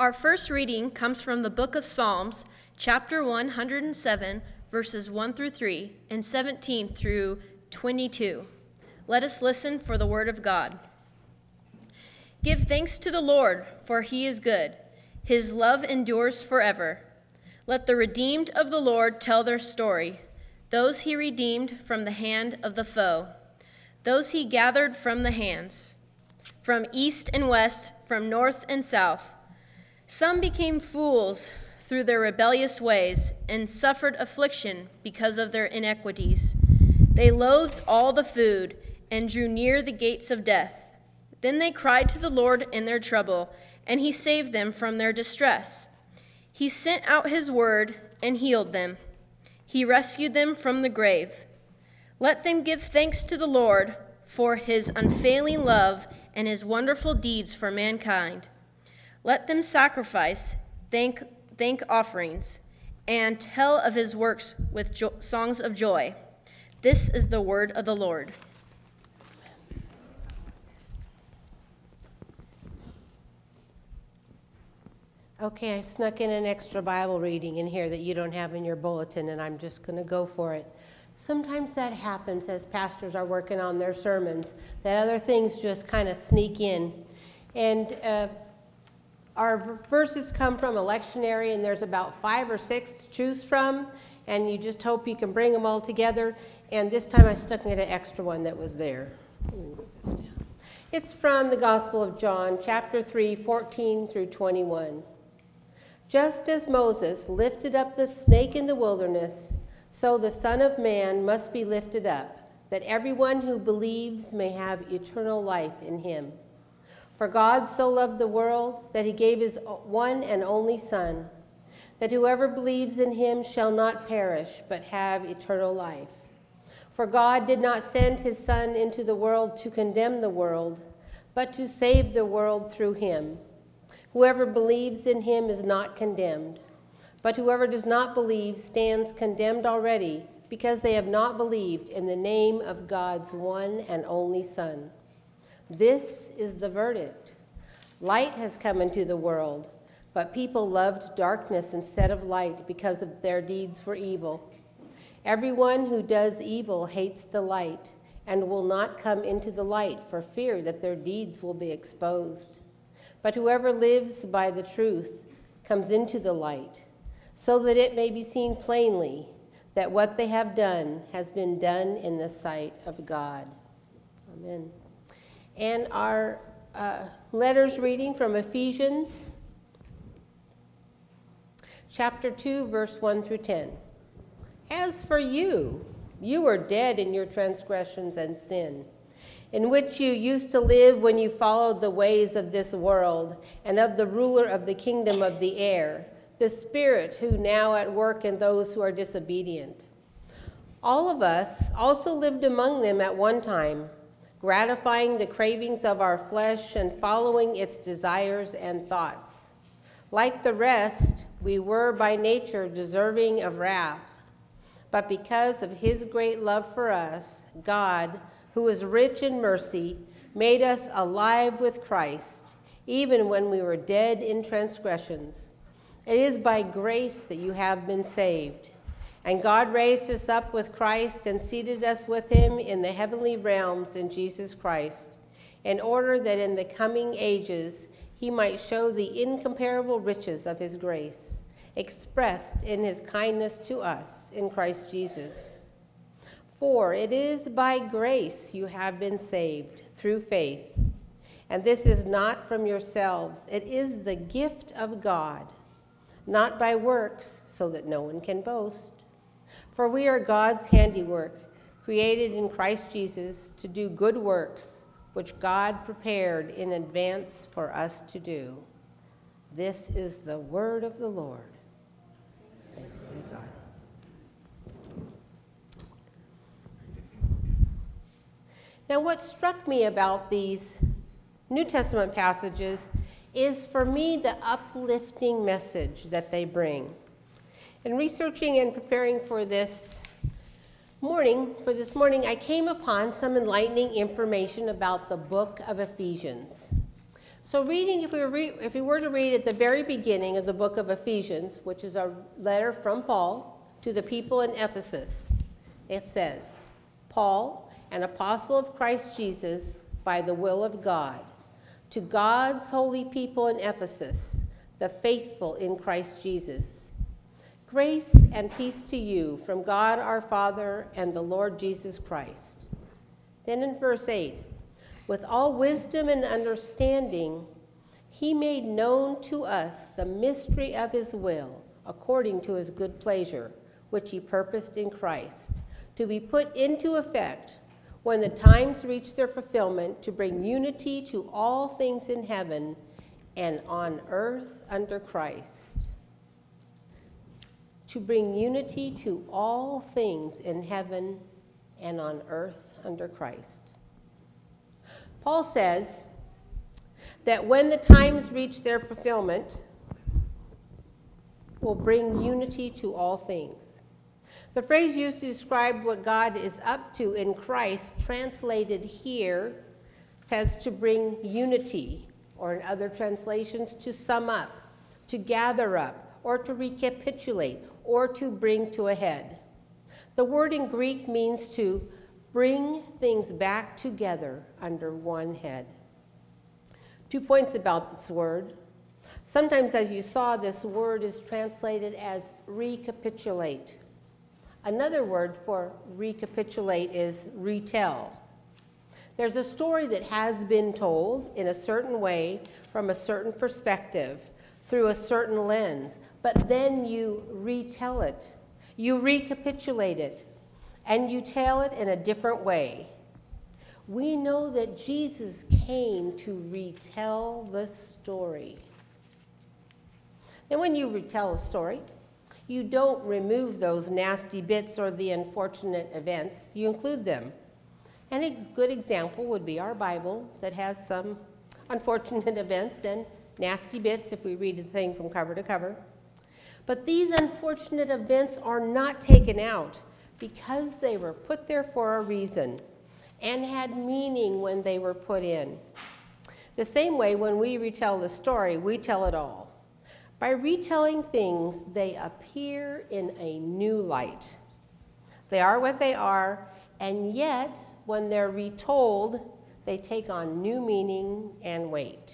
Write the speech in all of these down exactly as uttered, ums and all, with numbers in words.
Our first reading comes from the book of Psalms, chapter one hundred seven, verses one through three, and seventeen through twenty-two. Let us listen for the word of God. Give thanks to the Lord, for he is good. His love endures forever. Let the redeemed of the Lord tell their story, those he redeemed from the hand of the foe, those he gathered from the hands, from east and west, from north and south. Some became fools through their rebellious ways and suffered affliction because of their iniquities. They loathed all the food and drew near the gates of death. Then they cried to the Lord in their trouble, and he saved them from their distress. He sent out his word and healed them. He rescued them from the grave. Let them give thanks to the Lord for his unfailing love and his wonderful deeds for mankind. Let them sacrifice thank, thank offerings and tell of his works with jo- songs of joy. This is the word of the Lord. Okay, I snuck in an extra Bible reading in here that you don't have in your bulletin, and I'm just going to go for it. Sometimes that happens as pastors are working on their sermons, that other things just kind of sneak in. And uh, our verses come from a lectionary, and there's about five or six to choose from, and you just hope you can bring them all together. And this time I stuck in an extra one that was there. It's from the Gospel of John, chapter three, fourteen through twenty-one. Just as Moses lifted up the snake in the wilderness, so the Son of Man must be lifted up, that everyone who believes may have eternal life in him. For God so loved the world that he gave his one and only Son, that whoever believes in him shall not perish, but have eternal life. For God did not send his Son into the world to condemn the world, but to save the world through him. Whoever believes in him is not condemned, but whoever does not believe stands condemned already, because they have not believed in the name of God's one and only Son. This is the verdict. Light has come into the world, but people loved darkness instead of light because of their deeds were evil. Everyone who does evil hates the light and will not come into the light for fear that their deeds will be exposed. But whoever lives by the truth comes into the light, so that it may be seen plainly that what they have done has been done in the sight of God. Amen. And our uh, letters reading from Ephesians, chapter two, verse one through ten. As for you, you were dead in your transgressions and sin, in which you used to live when you followed the ways of this world and of the ruler of the kingdom of the air, the Spirit who now at work in those who are disobedient. All of us also lived among them at one time, gratifying the cravings of our flesh and following its desires and thoughts. Like the rest, we were by nature deserving of wrath. But because of his great love for us, God, who is rich in mercy, made us alive with Christ, even when we were dead in transgressions. It is by grace that you have been saved. And God raised us up with Christ and seated us with him in the heavenly realms in Jesus Christ, in order that in the coming ages he might show the incomparable riches of his grace, expressed in his kindness to us in Christ Jesus. For it is by grace you have been saved, through faith. And this is not from yourselves, it is the gift of God, not by works, so that no one can boast. For we are God's handiwork, created in Christ Jesus to do good works, which God prepared in advance for us to do. This is the word of the Lord. Thanks be to God. Now, what struck me about these New Testament passages is, for me, the uplifting message that they bring. In researching and preparing for this morning, for this morning, I came upon some enlightening information about the book of Ephesians. So reading, if we, were re- if we were to read at the very beginning of the book of Ephesians, which is a letter from Paul to the people in Ephesus, it says, Paul, an apostle of Christ Jesus, by the will of God, to God's holy people in Ephesus, the faithful in Christ Jesus. Grace and peace to you from God our Father and the Lord Jesus Christ. Then in verse eight, with all wisdom and understanding, he made known to us the mystery of his will, according to his good pleasure, which he purposed in Christ, to be put into effect when the times reach their fulfillment, to bring unity to all things in heaven and on earth under Christ. To bring unity to all things in heaven and on earth under Christ. Paul says that when the times reach their fulfillment, will bring unity to all things. The phrase used to describe what God is up to in Christ, translated here, has to bring unity, or in other translations, to sum up, to gather up, or to recapitulate, or to bring to a head. The word in Greek means to bring things back together under one head. Two points about this word. Sometimes, as you saw, this word is translated as recapitulate. Another word for recapitulate is retell. There's a story that has been told in a certain way, from a certain perspective, through a certain lens, but then you retell it. You recapitulate it, and you tell it in a different way. We know that Jesus came to retell the story. And when you retell a story, you don't remove those nasty bits or the unfortunate events. You include them. And a good example would be our Bible, that has some unfortunate events and nasty bits if we read the thing from cover to cover. But these unfortunate events are not taken out, because they were put there for a reason and had meaning when they were put in. The same way, when we retell the story, we tell it all. By retelling things, they appear in a new light. They are what they are, and yet, when they're retold, they take on new meaning and weight.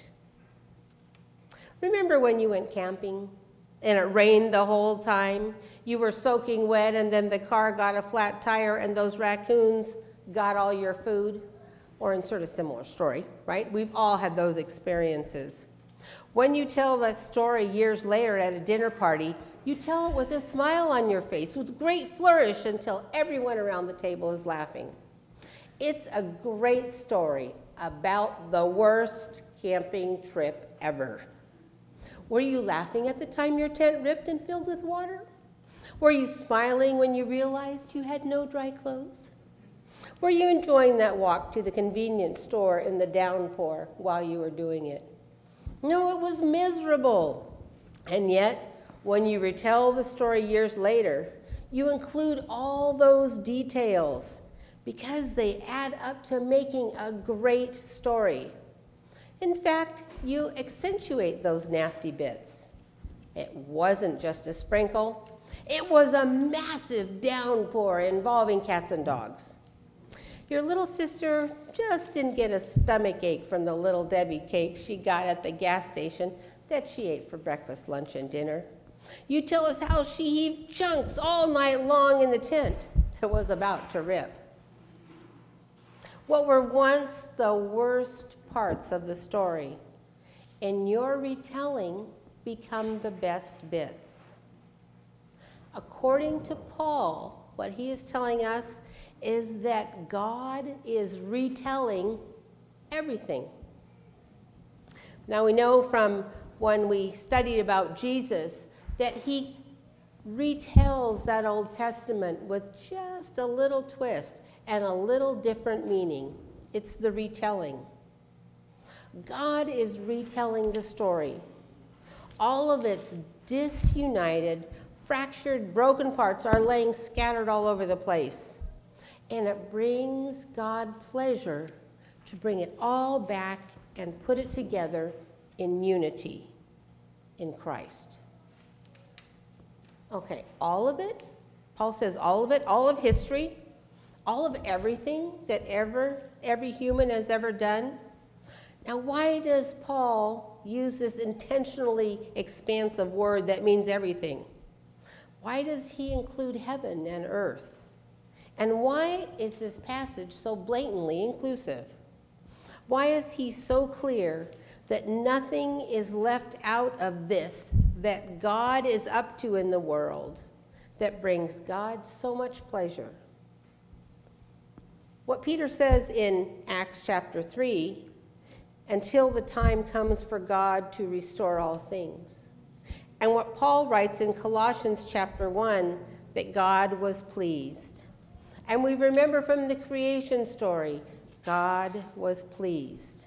Remember when you went camping and it rained the whole time? You were soaking wet, and then the car got a flat tire and those raccoons got all your food? Or in sort of similar story, right? We've all had those experiences. When you tell that story years later at a dinner party, you tell it with a smile on your face, with great flourish, until everyone around the table is laughing. It's a great story about the worst camping trip ever. Were you laughing at the time your tent ripped and filled with water? Were you smiling when you realized you had no dry clothes? Were you enjoying that walk to the convenience store in the downpour while you were doing it? No, it was miserable. And yet, when you retell the story years later, you include all those details because they add up to making a great story. In fact, you accentuate those nasty bits. It wasn't just a sprinkle. It was a massive downpour involving cats and dogs. Your little sister just didn't get a stomach ache from the Little Debbie cake she got at the gas station that she ate for breakfast, lunch, and dinner. You tell us how she heaved chunks all night long in the tent that was about to rip. What were once the worst parts of the story, in your retelling, become the best bits. According to Paul, what he is telling us is that God is retelling everything. Now we know from when we studied about Jesus that he retells that Old Testament with just a little twist and a little different meaning. It's the retelling. God is retelling the story. All of its disunited, fractured, broken parts are laying scattered all over the place. And it brings God pleasure to bring it all back and put it together in unity in Christ. Okay, all of it? Paul says all of it, all of history, all of everything that ever, every human has ever done. Now, why does Paul use this intentionally expansive word that means everything? Why does he include heaven and earth? And why is this passage so blatantly inclusive? Why is he so clear that nothing is left out of this that God is up to in the world that brings God so much pleasure? What Peter says in Acts chapter three, until the time comes for God to restore all things. And what Paul writes in Colossians chapter one, that God was pleased. And we remember from the creation story, God was pleased.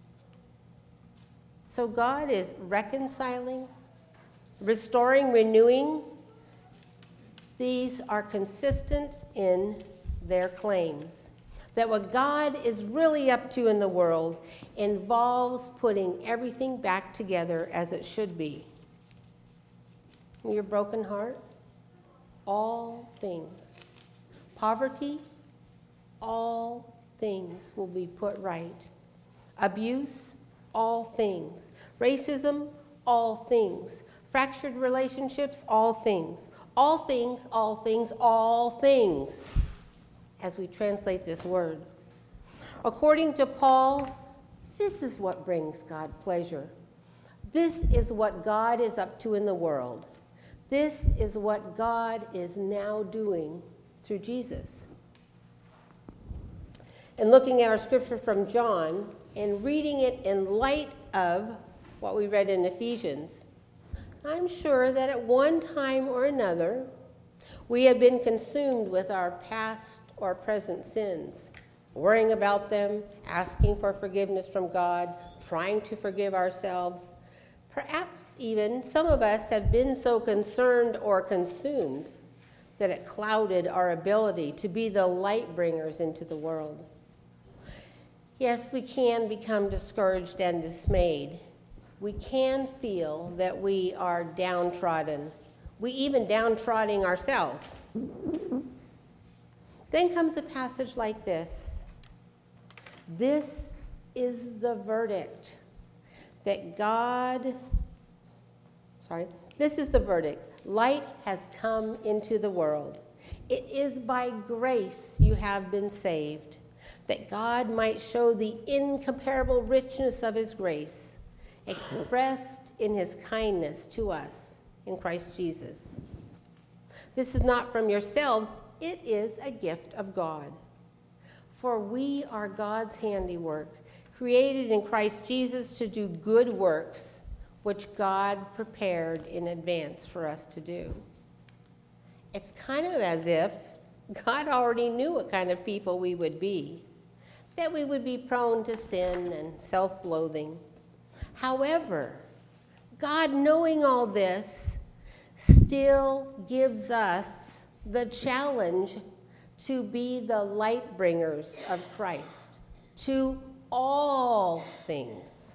So God is reconciling, restoring, renewing. These are consistent in their claims. That what God is really up to in the world involves putting everything back together as it should be. Your broken heart, all things. Poverty, all things will be put right. Abuse, all things. Racism, all things. Fractured relationships, all things. All things, all things, all things, as we translate this word. According to Paul, this is what brings God pleasure. This is what God is up to in the world. This is what God is now doing through Jesus. And looking at our scripture from John and reading it in light of what we read in Ephesians, I'm sure that at one time or another, we have been consumed with our past or present sins, worrying about them, asking for forgiveness from God, trying to forgive ourselves. Perhaps even some of us have been so concerned or consumed that it clouded our ability to be the light bringers into the world. Yes, we can become discouraged and dismayed. We can feel that we are downtrodden. We even downtrodden ourselves. Then comes a passage like this. This is the verdict that God, sorry, this is the verdict. Light has come into the world. It is by grace you have been saved, that God might show the incomparable richness of his grace, expressed in his kindness to us in Christ Jesus. This is not from yourselves, it is a gift of God. For we are God's handiwork, created in Christ Jesus to do good works, which God prepared in advance for us to do. It's kind of as if God already knew what kind of people we would be, that we would be prone to sin and self-loathing. However, God, knowing all this, still gives us the challenge to be the light bringers of Christ to all things.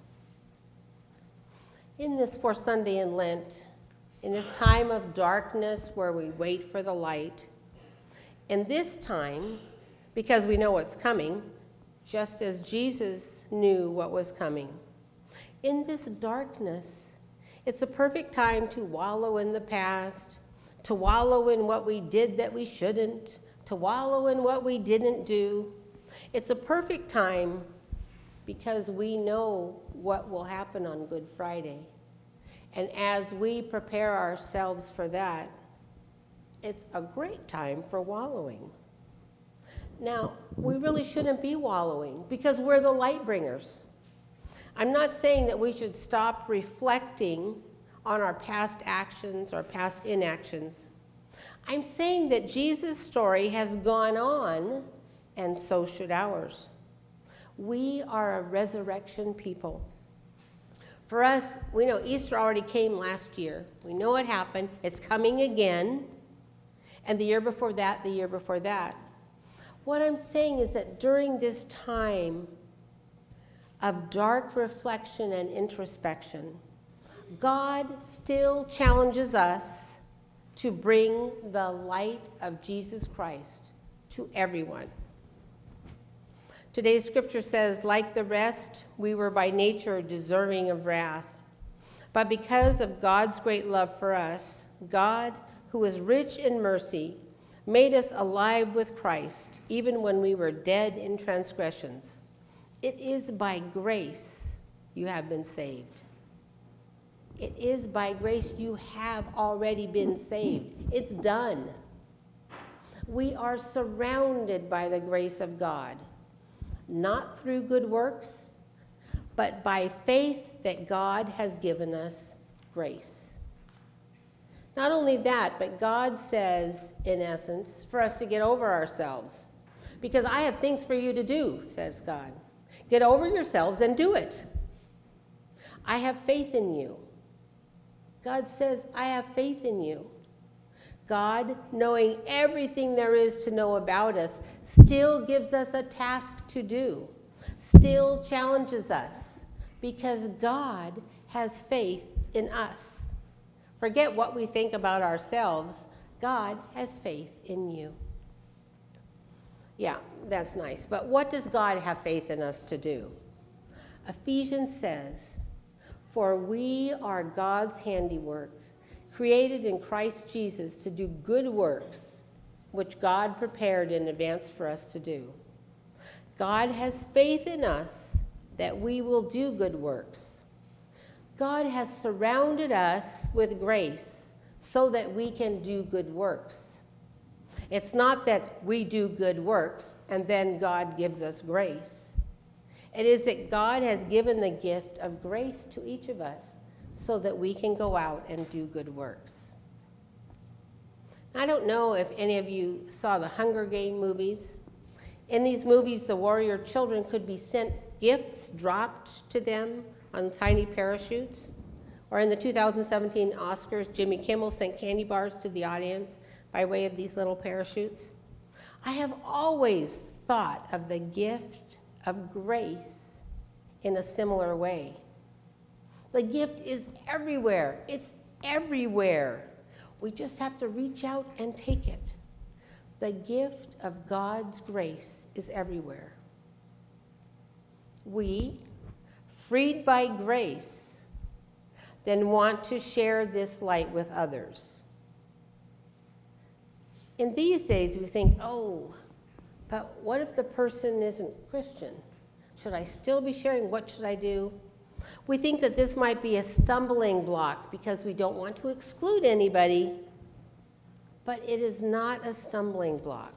In this fourth Sunday in Lent, in this time of darkness where we wait for the light, in this time, because we know what's coming, just as Jesus knew what was coming, in this darkness, it's a perfect time to wallow in the past, to wallow in what we did that we shouldn't, to wallow in what we didn't do. It's a perfect time because we know what will happen on Good Friday. And as we prepare ourselves for that, it's a great time for wallowing. Now, we really shouldn't be wallowing because we're the light bringers. I'm not saying that we should stop reflecting on our past actions or past inactions. I'm saying that Jesus' story has gone on, and so should ours. We are a resurrection people. For us, we know Easter already came last year. We know it happened. It's coming again. And the year before that, the year before that. What I'm saying is that during this time, of dark reflection and introspection, God still challenges us to bring the light of Jesus Christ to everyone. Today's scripture says, like the rest, we were by nature deserving of wrath. But because of God's great love for us, God, who is rich in mercy, made us alive with Christ, even when we were dead in transgressions. It is by grace you have been saved. It is by grace you have already been saved. It's done. We are surrounded by the grace of God, not through good works, but by faith that God has given us grace. Not only that, but God says, in essence, for us to get over ourselves. Because I have things for you to do, says God. Get over yourselves and do it. I have faith in you. God says, I have faith in you. God, knowing everything there is to know about us, still gives us a task to do, still challenges us, because God has faith in us. Forget what we think about ourselves. God has faith in you. Yeah, that's nice. But what does God have faith in us to do? Ephesians says, for we are God's handiwork, created in Christ Jesus to do good works, which God prepared in advance for us to do. God has faith in us that we will do good works. God has surrounded us with grace so that we can do good works. It's not that we do good works and then God gives us grace. It is that God has given the gift of grace to each of us so that we can go out and do good works. I don't know if any of you saw the Hunger Games movies. In these movies, the warrior children could be sent gifts dropped to them on tiny parachutes. Or in the two thousand seventeen Oscars, Jimmy Kimmel sent candy bars to the audience by way of these little parachutes. I have always thought of the gift of grace in a similar way. The gift is everywhere. It's everywhere. We just have to reach out and take it. The gift of God's grace is everywhere. We, freed by grace, then want to share this light with others. In these days, we think, oh, but what if the person isn't Christian? Should I still be sharing? What should I do? We think that this might be a stumbling block because we don't want to exclude anybody, but it is not a stumbling block.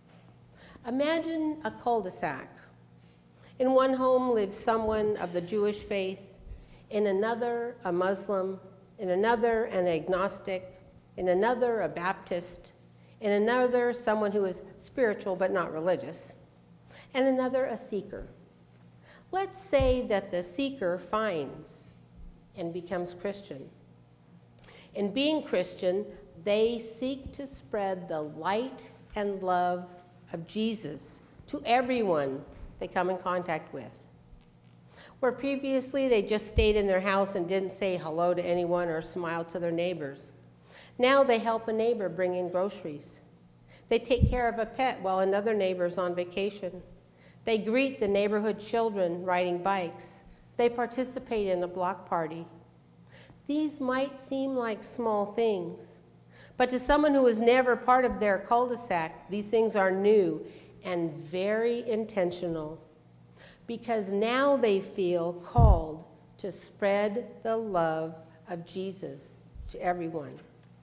Imagine a cul-de-sac. In one home lives someone of the Jewish faith, in another a Muslim, in another an agnostic, in another a Baptist, in another someone who is spiritual but not religious, and another a seeker. Let's say that the seeker finds and becomes Christian. In being Christian, they seek to spread the light and love of Jesus to everyone they come in contact with. Where previously they just stayed in their house and didn't say hello to anyone or smile to their neighbors, now they help a neighbor bring in groceries. They take care of a pet while another neighbor's on vacation. They greet the neighborhood children riding bikes. They participate in a block party. These might seem like small things, but to someone who was never part of their cul-de-sac, these things are new and very intentional, because now they feel called to spread the love of Jesus to everyone.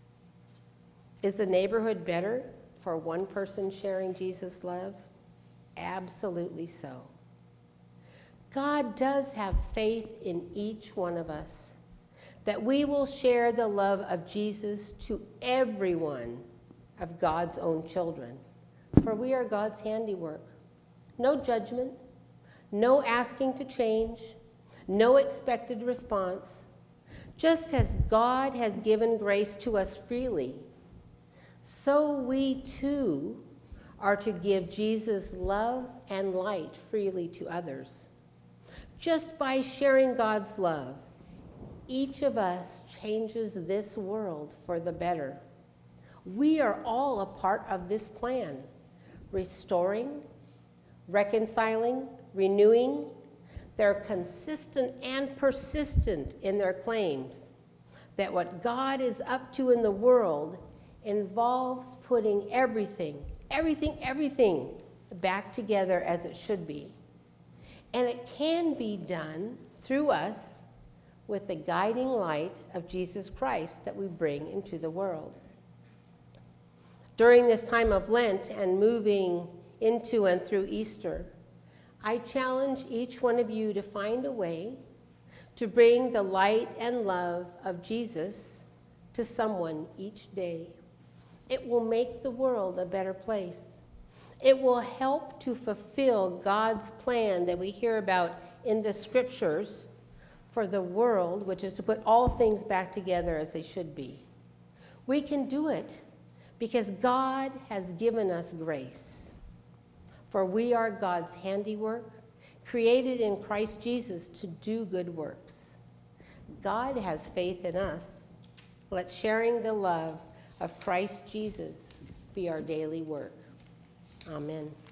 Is the neighborhood better for one person sharing Jesus' love? Absolutely so. God does have faith in each one of us, that we will share the love of Jesus to everyone of God's own children, for we are God's handiwork. No judgment, no asking to change, no expected response. Just as God has given grace to us freely, so we too are to give Jesus love and light freely to others. Just by sharing God's love, each of us changes this world for the better. We are all a part of this plan, restoring, reconciling, renewing. They're consistent and persistent in their claims that what God is up to in the world involves putting everything, everything, everything back together as it should be. And it can be done through us with the guiding light of Jesus Christ that we bring into the world. During this time of Lent and moving into and through Easter, I challenge each one of you to find a way to bring the light and love of Jesus to someone each day. It will make the world a better place. It will help to fulfill God's plan that we hear about in the scriptures for the world, which is to put all things back together as they should be. We can do it because God has given us grace. For we are God's handiwork, created in Christ Jesus to do good works. God has faith in us. Let sharing the love of Christ Jesus be our daily work. Amen.